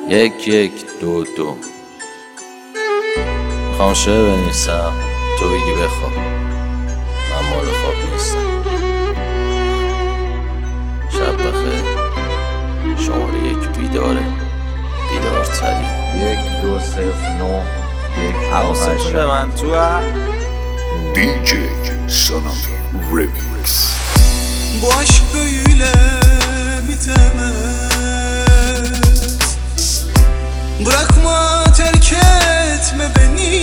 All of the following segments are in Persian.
1-1-2-2 میخوام شعر بنویسم، تو بگی بخواب. من مال خواب نیستم. شب بخیر. شماره 1 بیداره، بیدارتری. 1209 حواستون به من تو DJ Sonami Remix. Bu aşk böyle bitemez. Bırakma, terk etme beni.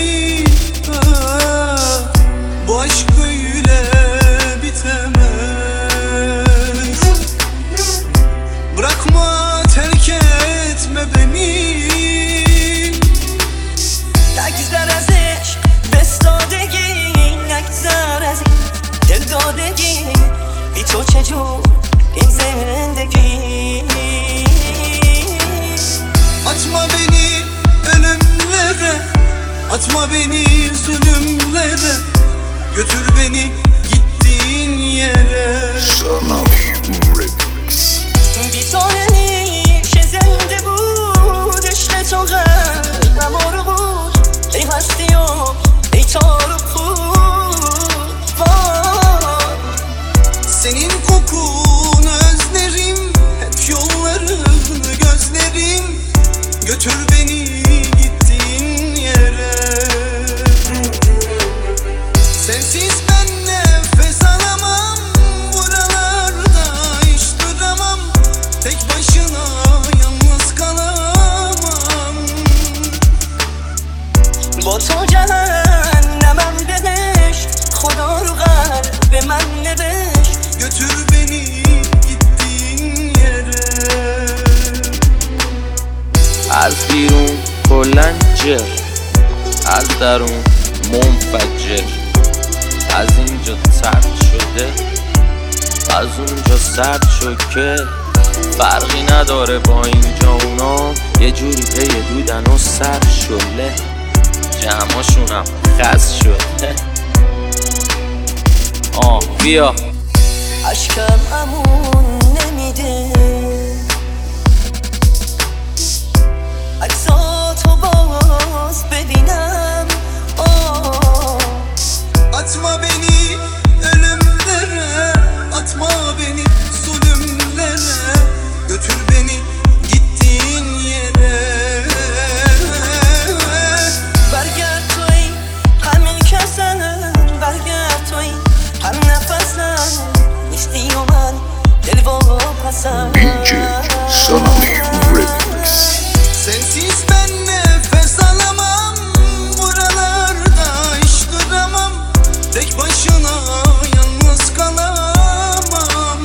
Bu aşk böyle bitemez. Bırakma, terk etme beni. نگذر از عشق بستادگی، نگذر از این دلدادگی، بی تو چجور این زندگی. Atma beni ölümlere, atma beni zulümlere, götür beni gittiğin yere. Sonami Remix. بی تو نمیشه زنده بود، عشق تو قلبم رو بود، ای هستی و ای تارو بود. Senin kokunu özlerim, hep yollarını gözlerim, götür beni gittiğin yere. Sensiz ben nefes alamam, buralarda hiç duramam, tek başına yalnız kalamam. با تو جهنمم بهشت، خدا رو قلب من نوشت. Götür beni gittiğin yere. از بیرون کلن جر، از درون منفجر. از اینجا سرد شده، از اونجا سرد شد که فرقی نداره با اینجا اونا. یه جوری پی دودن و سر شله، جمعاشونم خس شده. بیا اشکم امون نمیده، عکساتو باز ببینم. Atma beni ölümlere, atma beni zulümlere, götür beni gittiğin yere. برگرد توی همین کسم، برگرد توی هم نفسم، نیستی و من دل واپسم. DJ Sonami Remix. Sensiz ben nefes alamam, buralarda hiç duramam, tek başına yalnız kalamam.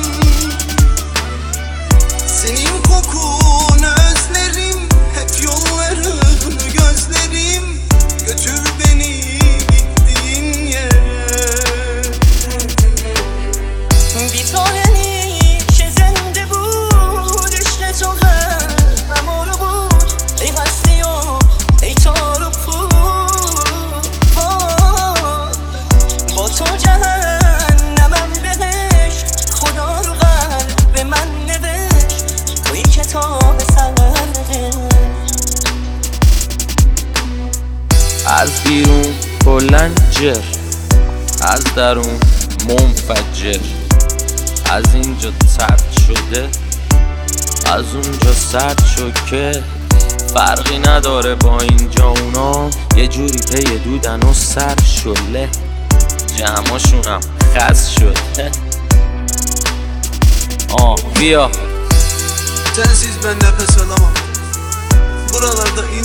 Senin kokunu özlerim, hep yollarını gözlerim, götür beni gittiğin yere. بی تو نمیشه زنده بود، عشق تو قلبم رو بود، ای هستی و ای تارو بود. با تو جهنمم بهشت، خدا رو قلب من نوشت. توی کتاب سرده، از بیرون کلن جر، از درون منفجر. از اینجا سرد شده، از اونجا سرد شد که فرقی نداره با اینجا اونا. یه جوری پی دودن و سر شله، جمعاشونم خس شده. بیا Sensiz ben nefes alamam, buralarda